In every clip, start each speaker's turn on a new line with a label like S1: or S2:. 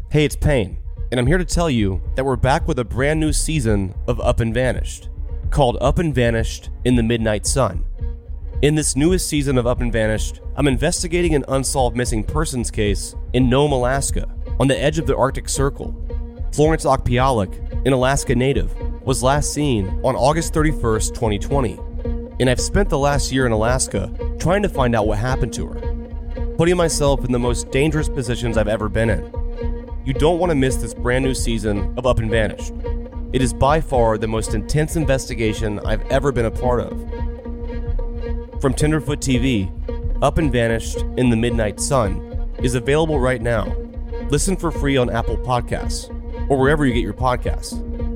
S1: Hey, it's Payne, and I'm here to tell you that we're back with a brand new season of Up and Vanished, called Up and Vanished in the Midnight Sun. In this newest season of Up and Vanished, I'm investigating an unsolved missing persons case in Nome, Alaska, on the edge of the Arctic Circle. Florence Okpialek, an Alaska native, was last seen on August 31st, 2020, and I've spent the last year in Alaska trying to find out what happened to her, putting myself in the most dangerous positions I've ever been in. You don't want to miss this brand new season of Up and Vanished. It is by far the most intense investigation I've ever been a part of. From Tenderfoot TV, Up and Vanished in the Midnight Sun is available right now. Listen for free on Apple Podcasts or wherever you get your podcasts.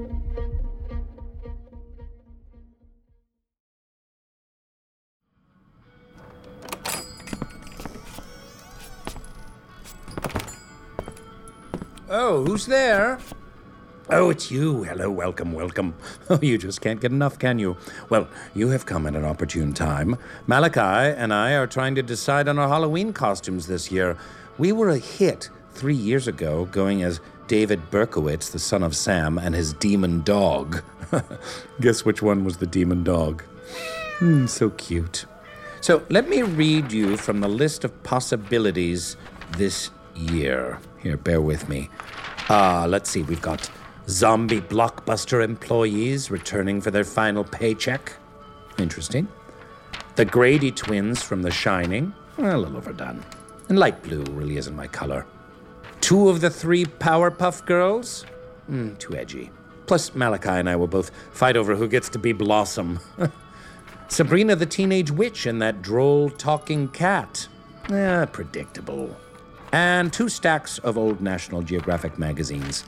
S2: Oh, who's there? Oh, it's you. Hello, welcome. Oh, you just can't get enough, can you? Well, you have come at an opportune time. Malachi and I are trying to decide on our Halloween costumes this year. We were a hit 3 years ago, going as David Berkowitz, the son of Sam, and his demon dog. Guess which one was the demon dog? So cute. So let me read you from the list of possibilities this year. Here, bear with me. Let's see, we've got zombie blockbuster employees returning for their final paycheck. Interesting. The Grady twins from The Shining. A little overdone. And light blue really isn't my color. 2 of the 3 Powerpuff Girls. Too edgy. Plus, Malachi and I will both fight over who gets to be Blossom. Sabrina the Teenage Witch and that droll talking cat. Predictable. And 2 stacks of old National Geographic magazines.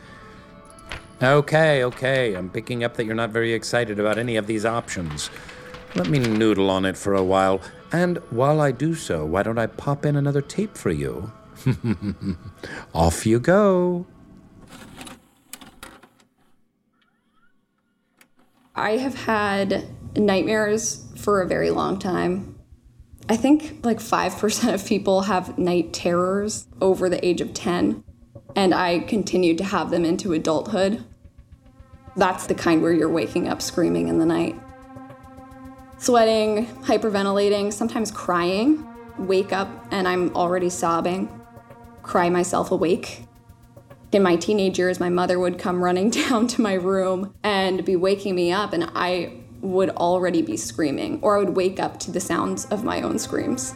S2: Okay, I'm picking up that you're not very excited about any of these options. Let me noodle on it for a while, and while I do so, why don't I pop in another tape for you? Off you go.
S3: I have had nightmares for a very long time. I think like 5% of people have night terrors over the age of 10, and I continued to have them into adulthood. That's the kind where you're waking up screaming in the night. Sweating, hyperventilating, sometimes crying. Wake up and I'm already sobbing. Cry myself awake. In my teenage years, my mother would come running down to my room and be waking me up, and I would already be screaming, or I would wake up to the sounds of my own screams.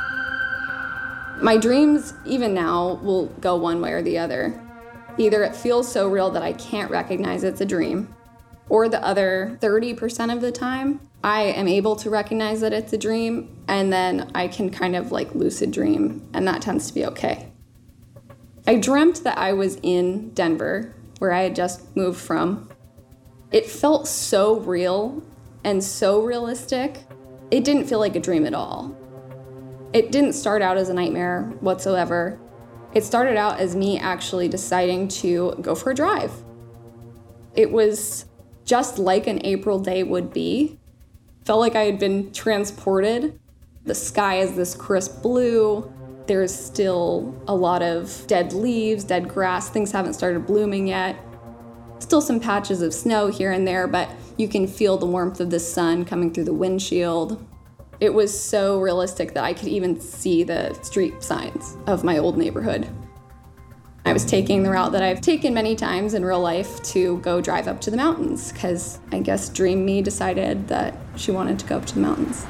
S3: My dreams, even now, will go one way or the other. Either it feels so real that I can't recognize it's a dream, or the other 30% of the time, I am able to recognize that it's a dream, and then I can kind of like lucid dream, and that tends to be okay. I dreamt that I was in Denver, where I had just moved from. It felt so real and so realistic. It didn't feel like a dream at all. It didn't start out as a nightmare whatsoever. It started out as me actually deciding to go for a drive. It was just like an April day would be. Felt like I had been transported. The sky is this crisp blue. There's still a lot of dead leaves, dead grass. Things haven't started blooming yet. Still some patches of snow here and there, but you can feel the warmth of the sun coming through the windshield. It was so realistic that I could even see the street signs of my old neighborhood. I was taking the route that I've taken many times in real life to go drive up to the mountains, because I guess Dream Me decided that she wanted to go up to the mountains.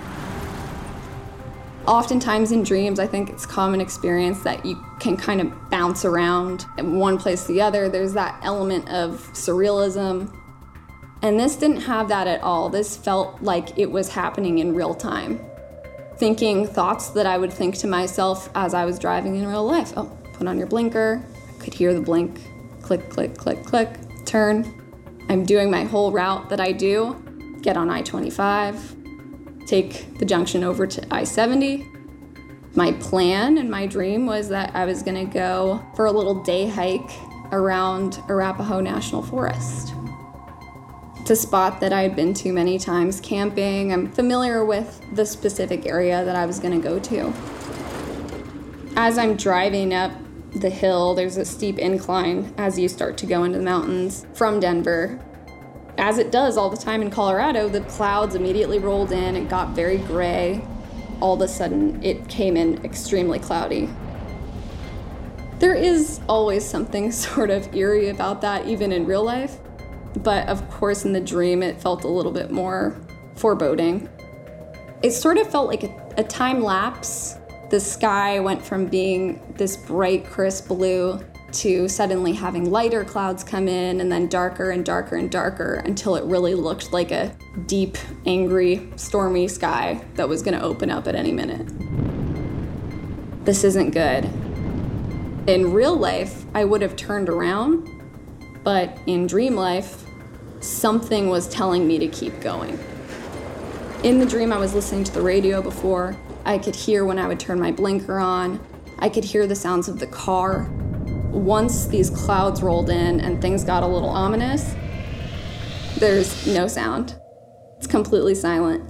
S3: Oftentimes in dreams, I think it's common experience that you can kind of bounce around in one place to the other. There's that element of surrealism. And this didn't have that at all. This felt like it was happening in real time. Thinking thoughts that I would think to myself as I was driving in real life. Oh, put on your blinker. I could hear the blink. Click, click, click, click. Turn. I'm doing my whole route that I do. Get on I-25. Take the junction over to I-70. My plan and my dream was that I was gonna go for a little day hike around Arapahoe National Forest. It's a spot that I had been to many times camping. I'm familiar with the specific area that I was gonna go to. As I'm driving up the hill. There's a steep incline as you start to go into the mountains from Denver. As it does all the time in Colorado, the clouds immediately rolled in. It got very gray. All of a sudden, it came in extremely cloudy. There is always something sort of eerie about that, even in real life. But of course, in the dream, it felt a little bit more foreboding. It sort of felt like a time lapse. The sky went from being this bright, crisp blue to suddenly having lighter clouds come in and then darker and darker and darker until it really looked like a deep, angry, stormy sky that was going to open up at any minute. This isn't good. In real life, I would have turned around, but in dream life, something was telling me to keep going. In the dream, I was listening to the radio before. I could hear when I would turn my blinker on. I could hear the sounds of the car. Once these clouds rolled in and things got a little ominous, there's no sound. It's completely silent.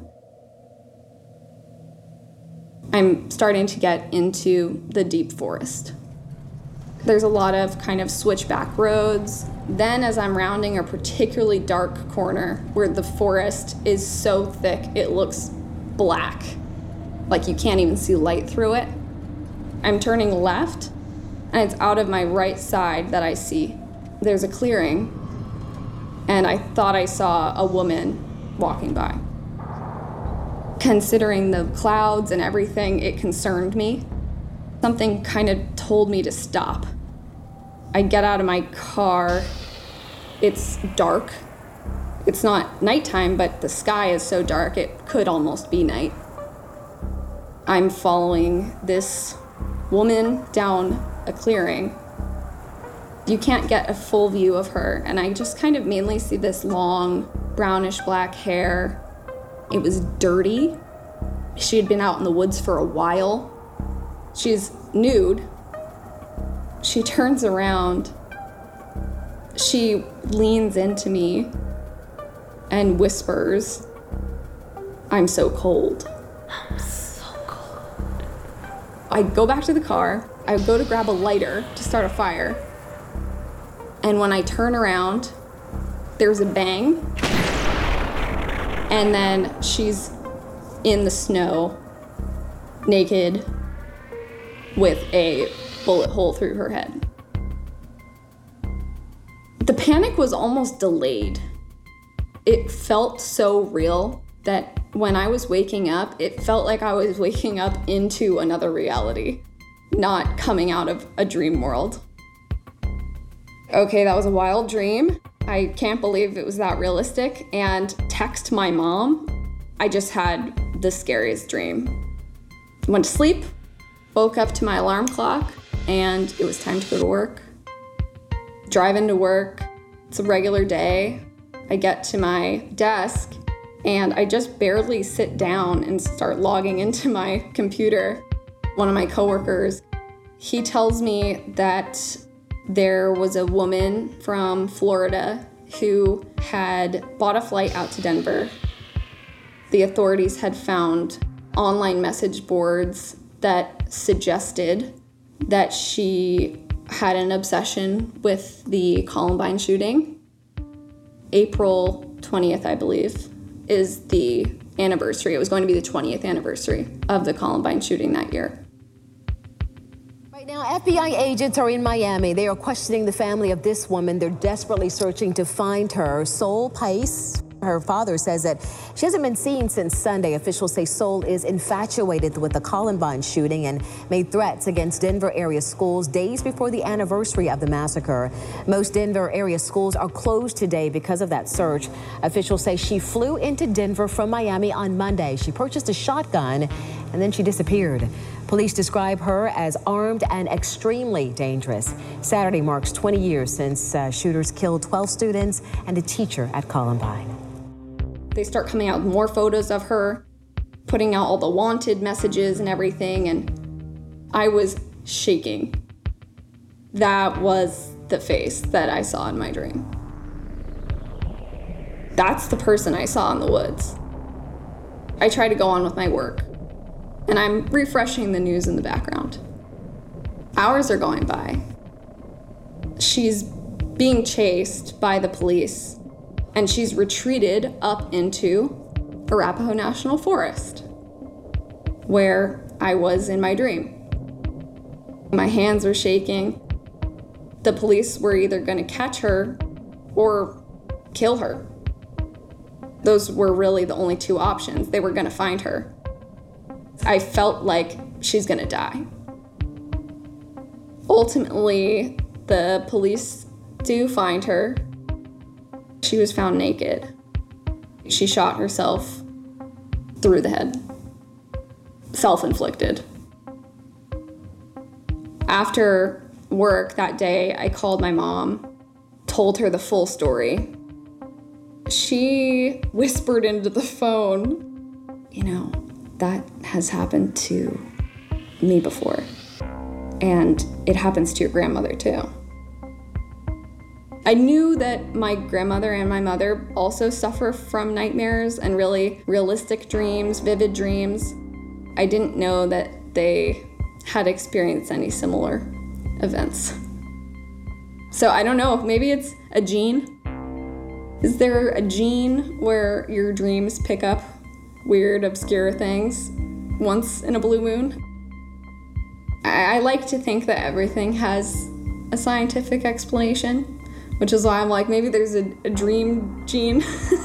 S3: I'm starting to get into the deep forest. There's a lot of kind of switchback roads. Then as I'm rounding a particularly dark corner where the forest is so thick it looks black, like you can't even see light through it, I'm turning left, and it's out of my right side that I see there's a clearing, and I thought I saw a woman walking by. Considering the clouds and everything, it concerned me. Something kind of told me to stop. I get out of my car. It's dark. It's not nighttime, but the sky is so dark it could almost be night. I'm following this woman down a clearing. You can't get a full view of her, and I just kind of mainly see this long, brownish black hair. It was dirty. She had been out in the woods for a while. She's nude. She turns around. She leans into me and whispers, "I'm so cold."
S4: I'm so cold.
S3: I go back to the car. I go to grab a lighter to start a fire. And when I turn around, there's a bang. And then she's in the snow, naked, with a bullet hole through her head. The panic was almost delayed. It felt so real that when I was waking up, it felt like I was waking up into another reality, not coming out of a dream world. Okay, that was a wild dream. I can't believe it was that realistic. And text my mom, I just had the scariest dream. Went to sleep, woke up to my alarm clock, and it was time to go to work. Drive into work. It's a regular day. I get to my desk, and I just barely sit down and start logging into my computer. One of my coworkers, he tells me that there was a woman from Florida who had bought a flight out to Denver. The authorities had found online message boards that suggested that she had an obsession with the Columbine shooting. April 20th, I believe, is the anniversary. It was going to be the 20th anniversary of the Columbine shooting that year.
S4: Right now, FBI agents are in Miami. They are questioning the family of this woman. They're desperately searching to find her. Sol Pace, her father, says that she hasn't been seen since Sunday. Officials say Sol is infatuated with the Columbine shooting and made threats against Denver area schools days before the anniversary of the massacre. Most Denver area schools are closed today because of that search. Officials say she flew into Denver from Miami on Monday. She purchased a shotgun and then she disappeared. Police describe her as armed and extremely dangerous. Saturday marks 20 years since shooters killed 12 students and a teacher at Columbine.
S3: They start coming out with more photos of her, putting out all the wanted messages and everything, and I was shaking. That was the face that I saw in my dream. That's the person I saw in the woods. I try to go on with my work, and I'm refreshing the news in the background. Hours are going by. She's being chased by the police, and she's retreated up into Arapahoe National Forest, where I was in my dream. My hands were shaking. The police were either going to catch her or kill her. Those were really the only two options. They were going to find her. I felt like she's going to die. Ultimately, the police do find her. She was found naked. She shot herself through the head. Self-inflicted. After work that day, I called my mom, told her the full story. She whispered into the phone, you know, that has happened to me before. And it happens to your grandmother too. I knew that my grandmother and my mother also suffer from nightmares and really realistic dreams, vivid dreams. I didn't know that they had experienced any similar events. So I don't know, maybe it's a gene. Is there a gene where your dreams pick up weird, obscure things once in a blue moon? I like to think that everything has a scientific explanation, which is why I'm like, maybe there's a dream gene.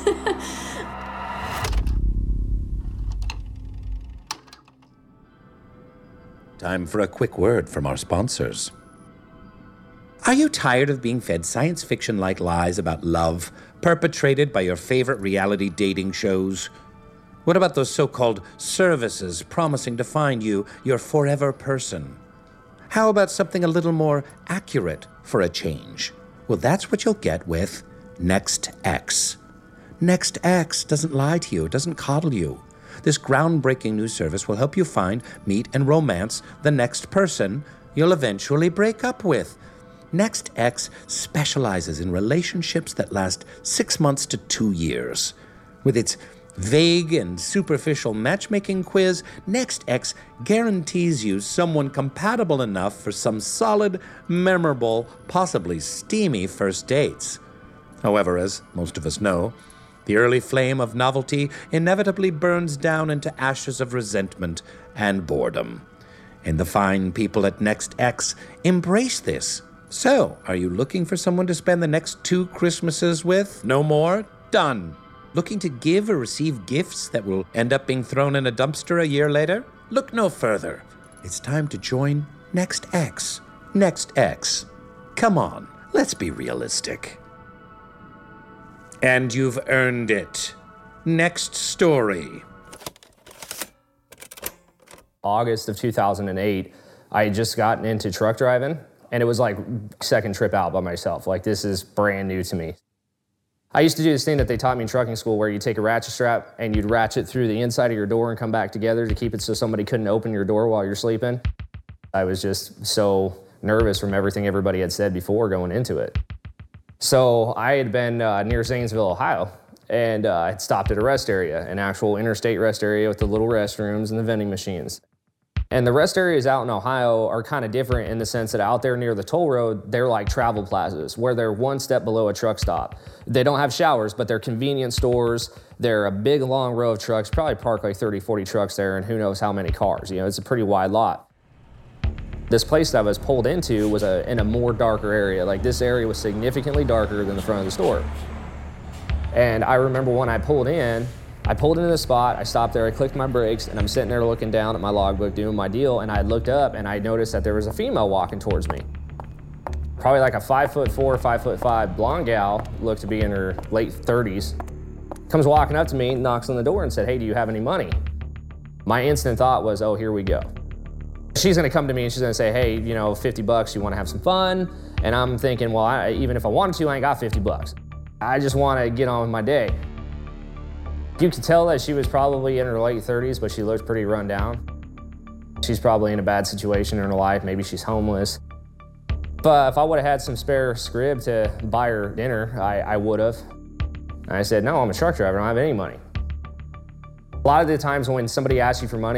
S2: Time for a quick word from our sponsors. Are you tired of being fed science fiction-like lies about love perpetrated by your favorite reality dating shows? What about those so-called services promising to find you your forever person? How about something a little more accurate for a change? Well, that's what you'll get with NextX. NextX doesn't lie to you, it doesn't coddle you. This groundbreaking new service will help you find, meet, and romance the next person you'll eventually break up with. NextX specializes in relationships that last 6 months to 2 years. With its vague and superficial matchmaking quiz, NextX guarantees you someone compatible enough for some solid, memorable, possibly steamy first dates. However, as most of us know, the early flame of novelty inevitably burns down into ashes of resentment and boredom. And the fine people at NextX embrace this. So, are you looking for someone to spend the next 2 Christmases with? No more? Done. Looking to give or receive gifts that will end up being thrown in a dumpster a year later? Look no further. It's time to join NextX. NextX. Come on, let's be realistic. And you've earned it. Next story.
S5: August of 2008, I had just gotten into truck driving, and it was like second trip out by myself. Like, this is brand new to me. I used to do this thing that they taught me in trucking school where you take a ratchet strap and you'd ratchet through the inside of your door and come back together to keep it so somebody couldn't open your door while you're sleeping. I was just so nervous from everything everybody had said before going into it. So I had been near Zanesville, Ohio, and I had stopped at a rest area, an actual interstate rest area with the little restrooms and the vending machines. And the rest areas out in Ohio are kind of different in the sense that out there near the toll road, they're like travel plazas where they're one step below a truck stop. They don't have showers, but they're convenience stores. They're a big, long row of trucks, probably park like 30, 40 trucks there, and who knows how many cars. You know, it's a pretty wide lot. This place that I was pulled into was in a more darker area. Like, this area was significantly darker than the front of the store. And I remember when I pulled into the spot, I stopped there, I clicked my brakes, and I'm sitting there looking down at my logbook doing my deal, and I looked up and I noticed that there was a female walking towards me. Probably like a 5'4", 5'5" blonde gal, looked to be in her late 30s. Comes walking up to me, knocks on the door and said, "Hey, do you have any money?" My instant thought was, oh, here we go. She's gonna come to me and she's gonna say, "Hey, you know, $50, you wanna have some fun?" And I'm thinking, well, even if I wanted to, I ain't got $50. I just wanna get on with my day. You could tell that she was probably in her late 30s, but she looked pretty run down. She's probably in a bad situation in her life. Maybe she's homeless. But if I would have had some spare scrib to buy her dinner, I would have. I said, "No, I'm a truck driver. I don't have any money." A lot of the times when somebody asks you for money,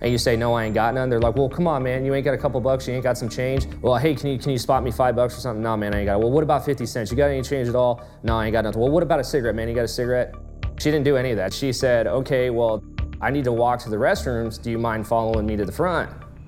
S5: and you say, no, I ain't got none, they're like, well, come on, man, you ain't got a couple bucks, you ain't got some change? Well, hey, can you spot me $5 or something? No, man, I ain't got it. Well, what about 50 cents? You got any change at all? No, I ain't got nothing. Well, what about a cigarette, man? You got a cigarette? She didn't do any of that. She said, okay, well, I need to walk to the restrooms. Do you mind following me to the front?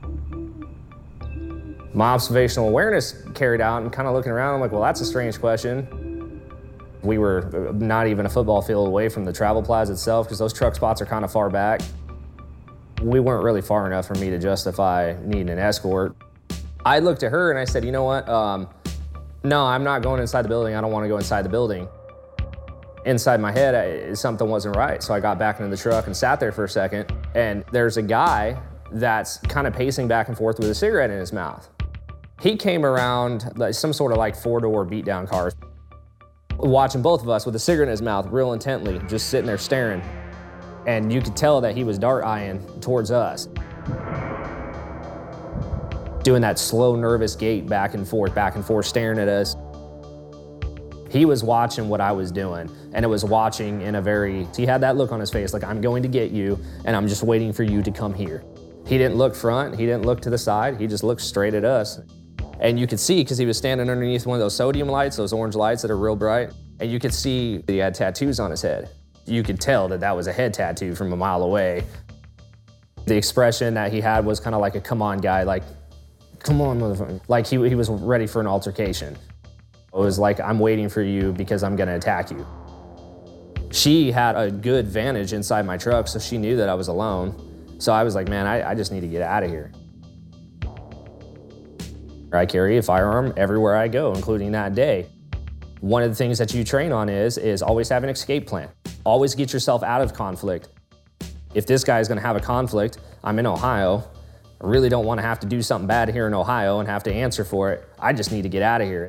S5: My observational awareness carried out and kind of looking around, I'm like, well, that's a strange question. We were not even a football field away from the travel plaza itself because those truck spots are kind of far back. We weren't really far enough for me to justify needing an escort. I looked at her and I said, you know what? No, I'm not going inside the building. I don't want to go inside the building. Inside my head, something wasn't right. So I got back into the truck and sat there for a second. And there's a guy that's kind of pacing back and forth with a cigarette in his mouth. He came around like some sort of like 4-door beat-down car, watching both of us with a cigarette in his mouth real intently, just sitting there staring. And you could tell that he was dart-eyeing towards us. Doing that slow, nervous gait back and forth, staring at us. He was watching what I was doing, and it was watching in a very, he had that look on his face like, I'm going to get you, and I'm just waiting for you to come here. He didn't look front, he didn't look to the side, he just looked straight at us. And you could see, because he was standing underneath one of those sodium lights, those orange lights that are real bright, and you could see he had tattoos on his head. You could tell that that was a head tattoo from a mile away. The expression that he had was kind of like a come on guy, like, come on, motherfucker. Like he was ready for an altercation. It was like, I'm waiting for you because I'm gonna attack you. She had a good vantage inside my truck, so she knew that I was alone. So I was like, man, I just need to get out of here. I carry a firearm everywhere I go, including that day. One of the things that you train on is always have an escape plan. Always get yourself out of conflict. If this guy is gonna have a conflict, I'm in Ohio. I really don't wanna have to do something bad here in Ohio and have to answer for it. I just need to get out of here.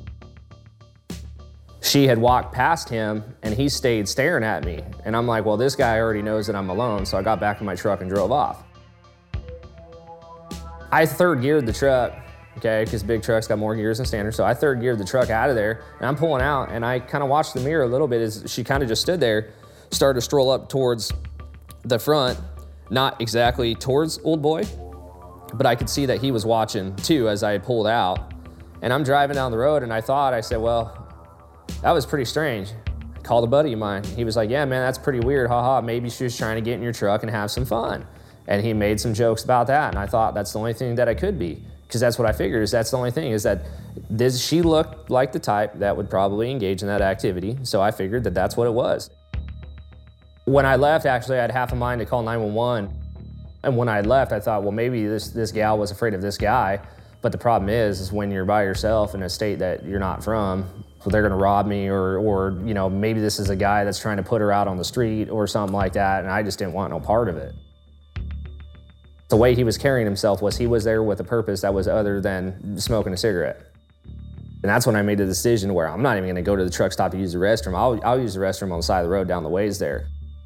S5: She had walked past him and he stayed staring at me. And I'm like, well, this guy already knows that I'm alone, so I got back in my truck and drove off. I third geared the truck, okay, because big trucks got more gears than standard, so I third geared the truck out of there, and I'm pulling out, and I kind of watched the mirror a little bit as she kind of just stood there, started to stroll up towards the front, not exactly towards old boy, but I could see that he was watching too as I pulled out. And I'm driving down the road, and I said, well, that was pretty strange. I called a buddy of mine. He was like, yeah, man, that's pretty weird, haha, maybe she was trying to get in your truck and have some fun. And he made some jokes about that, and I thought that's the only thing that I could be, because that's what I figured, is that's the only thing, is that she looked like the type that would probably engage in that activity, so I figured that that's what it was. When I left, actually, I had half a mind to call 911, and when I left, I thought, well, maybe this gal was afraid of this guy, but the problem is when you're by yourself in a state that you're not from, so they're gonna rob me, or you know, maybe this is a guy that's trying to put her out on the street or something like that, and I just didn't want no part of it. The way he was carrying himself was he was there with a purpose that was other than smoking a cigarette. And that's when I made the decision where I'm not even gonna go to the truck stop to use the restroom. I'll use the restroom on the side of the road down the ways there.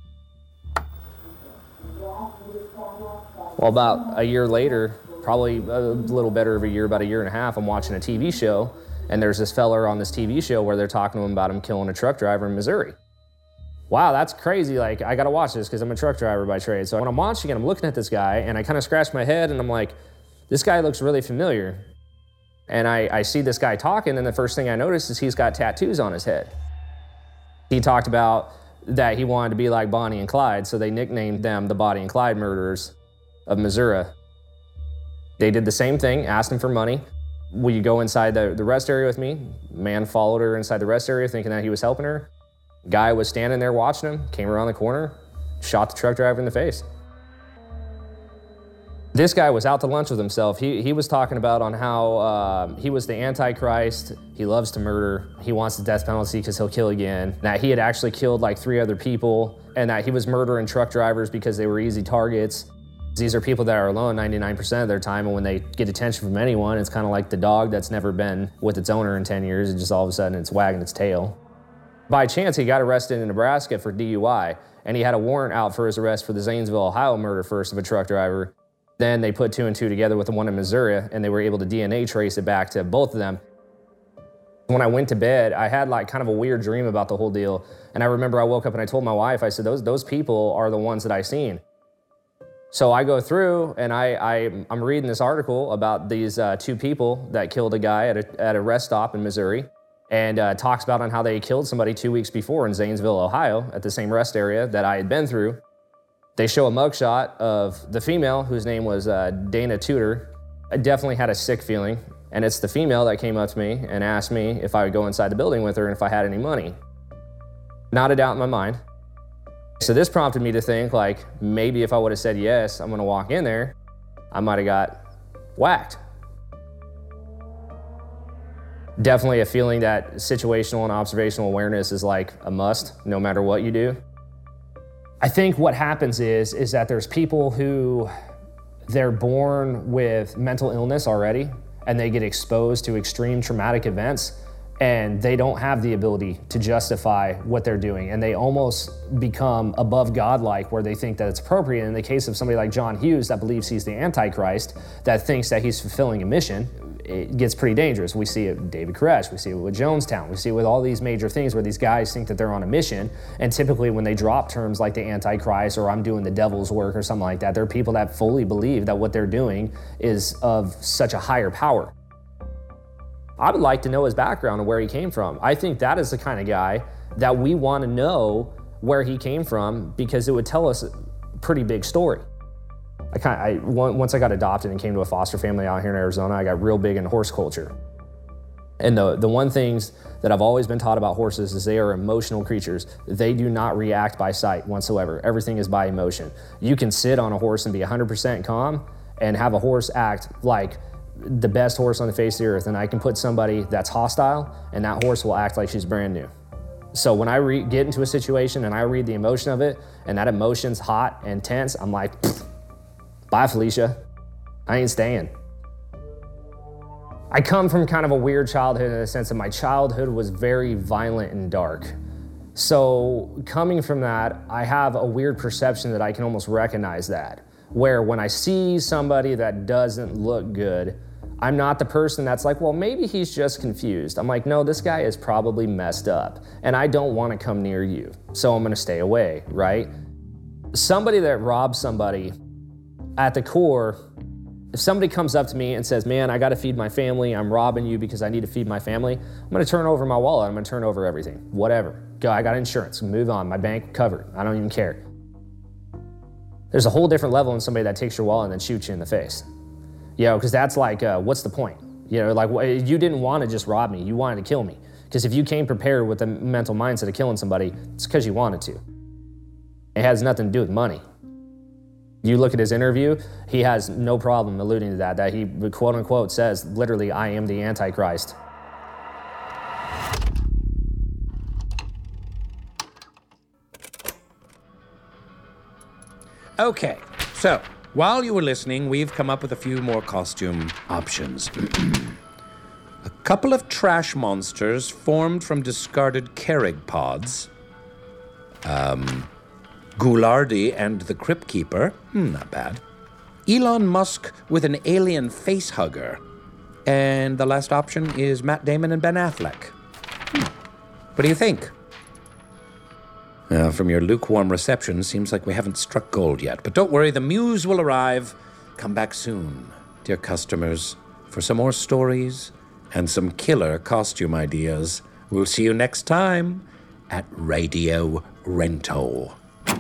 S5: Well, about a year later, probably a little better of a year, about a year and a half, I'm watching a TV show, and there's this fella on this TV show where they're talking to him about him killing a truck driver in Missouri. Wow, that's crazy. Like, I gotta watch this because I'm a truck driver by trade. So when I'm watching it, I'm looking at this guy and I kind of scratch my head and I'm like, this guy looks really familiar. And I see this guy talking, and the first thing I notice is he's got tattoos on his head. He talked about that he wanted to be like Bonnie and Clyde, so they nicknamed them the Bonnie and Clyde murderers of Missouri. They did the same thing, asked him for money. Will you go inside the rest area with me? Man followed her inside the rest area thinking that he was helping her. Guy was standing there watching him, came around the corner, shot the truck driver in the face. This guy was out to lunch with himself. He was talking about on how he was the Antichrist, he loves to murder, he wants the death penalty because he'll kill again, that he had actually killed like 3 other people, and that he was murdering truck drivers because they were easy targets. These are people that are alone 99% of their time, and when they get attention from anyone, it's kind of like the dog that's never been with its owner in 10 years, and just all of a sudden it's wagging its tail. By chance, he got arrested in Nebraska for DUI, and he had a warrant out for his arrest for the Zanesville, Ohio murder first of a truck driver. Then they put 2 and 2 together with the one in Missouri, and they were able to DNA trace it back to both of them. When I went to bed, I had like kind of a weird dream about the whole deal, and I remember I woke up and I told my wife, I said, those people are the ones that I seen. So I go through and I'm reading this article about these two people that killed a guy at a rest stop in Missouri, and talks about on how they killed somebody 2 weeks before in Zanesville, Ohio, at the same rest area that I had been through. They show a mugshot of the female, whose name was Dana Tudor. I definitely had a sick feeling, and it's the female that came up to me and asked me if I would go inside the building with her and if I had any money. Not a doubt in my mind. So this prompted me to think, like, maybe if I would have said yes, I'm gonna walk in there, I might have got whacked. Definitely a feeling that situational and observational awareness is like a must, no matter what you do. I think what happens is that there's people who they're born with mental illness already, and they get exposed to extreme traumatic events, and they don't have the ability to justify what they're doing, and they almost become above godlike where they think that it's appropriate. In the case of somebody like John Hughes that believes he's the Antichrist, that thinks that he's fulfilling a mission, it gets pretty dangerous. We see it with David Koresh, we see it with Jonestown, we see it with all these major things where these guys think that they're on a mission, and typically when they drop terms like the Antichrist or I'm doing the devil's work or something like that, there are people that fully believe that what they're doing is of such a higher power. I would like to know his background and where he came from. I think that is the kind of guy that we want to know where he came from, because it would tell us a pretty big story. Once I got adopted and came to a foster family out here in Arizona, I got real big into horse culture. And the one things that I've always been taught about horses is they are emotional creatures. They do not react by sight whatsoever. Everything is by emotion. You can sit on a horse and be 100% calm and have a horse act like the best horse on the face of the earth, and I can put somebody that's hostile and that horse will act like she's brand new. So when I get into a situation and I read the emotion of it and that emotion's hot and tense, I'm like, bye Felicia, I ain't staying. I come from kind of a weird childhood in the sense that my childhood was very violent and dark. So coming from that, I have a weird perception that I can almost recognize that, where when I see somebody that doesn't look good, I'm not the person that's like, well, maybe he's just confused. I'm like, no, this guy is probably messed up, and I don't want to come near you, so I'm gonna stay away, right? Somebody that robs somebody, at the core, if somebody comes up to me and says, man, I gotta feed my family, I'm robbing you because I need to feed my family, I'm gonna turn over my wallet, I'm gonna turn over everything, whatever. Go, I got insurance, move on, my bank covered, I don't even care. There's a whole different level in somebody that takes your wallet and then shoots you in the face. You know, because that's like, what's the point? You know, like, you didn't want to just rob me, you wanted to kill me. Because if you came prepared with the mental mindset of killing somebody, it's because you wanted to. It has nothing to do with money. You look at his interview, he has no problem alluding to that he quote unquote says, literally, I am the Antichrist.
S2: Okay, so while you were listening, we've come up with a few more costume options. A couple of trash monsters formed from discarded Kerrig pods. Ghoulardi and the Crypt Keeper. Not bad. Elon Musk with an alien face hugger. And the last option is Matt Damon and Ben Affleck. What do you think? From your lukewarm reception, seems like we haven't struck gold yet. But don't worry, the muse will arrive. Come back soon, dear customers, for some more stories and some killer costume ideas. We'll see you next time at Radio Rental.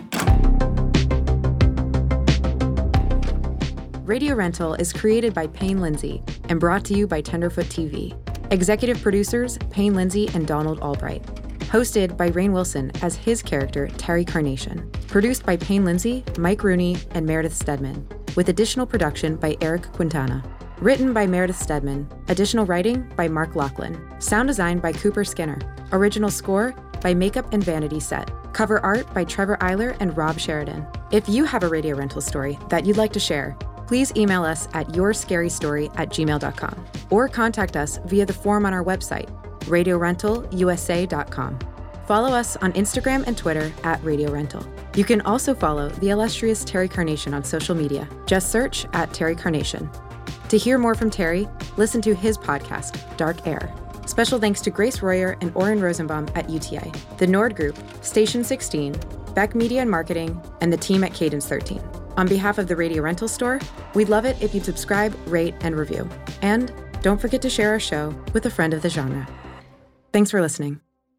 S6: Radio Rental is created by Payne Lindsay and brought to you by Tenderfoot TV. Executive producers, Payne Lindsay and Donald Albright. Hosted by Rainn Wilson as his character, Terry Carnation. Produced by Payne Lindsay, Mike Rooney, and Meredith Stedman. With additional production by Eric Quintana. Written by Meredith Stedman. Additional writing by Mark Lachlan. Sound design by Cooper Skinner. Original score by Makeup and Vanity Set. Cover art by Trevor Eiler and Rob Sheridan. If you have a Radio Rental story that you'd like to share, please email us at yourscarystory@gmail.com or contact us via the form on our website, RadioRentalUSA.com. Follow us on Instagram and Twitter at Radio Rental. You can also follow the illustrious Terry Carnation on social media. Just search at Terry Carnation. To hear more from Terry, listen to his podcast, Dark Air. Special thanks to Grace Royer and Oren Rosenbaum at UTA, the Nord Group, Station 16, Beck Media and Marketing, and the team at Cadence 13. On behalf of the Radio Rental Store, we'd love it if you'd subscribe, rate, and review. And don't forget to share our show with a friend of the genre. Thanks for listening.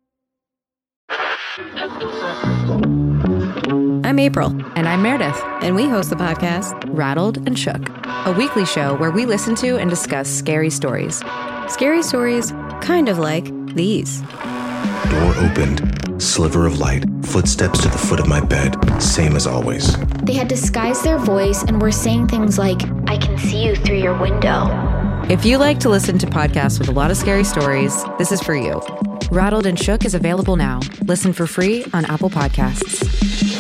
S7: I'm April.
S8: And I'm Meredith.
S7: And we host the podcast
S8: Rattled and Shook, a weekly show where we listen to and discuss scary stories.
S7: Scary stories kind of like these.
S9: Door opened, sliver of light, footsteps to the foot of my bed, same as always.
S10: They had disguised their voice and were saying things like, I can see you through your window.
S8: If you like to listen to podcasts with a lot of scary stories, this is for you. Rattled and Shook is available now. Listen for free on Apple Podcasts.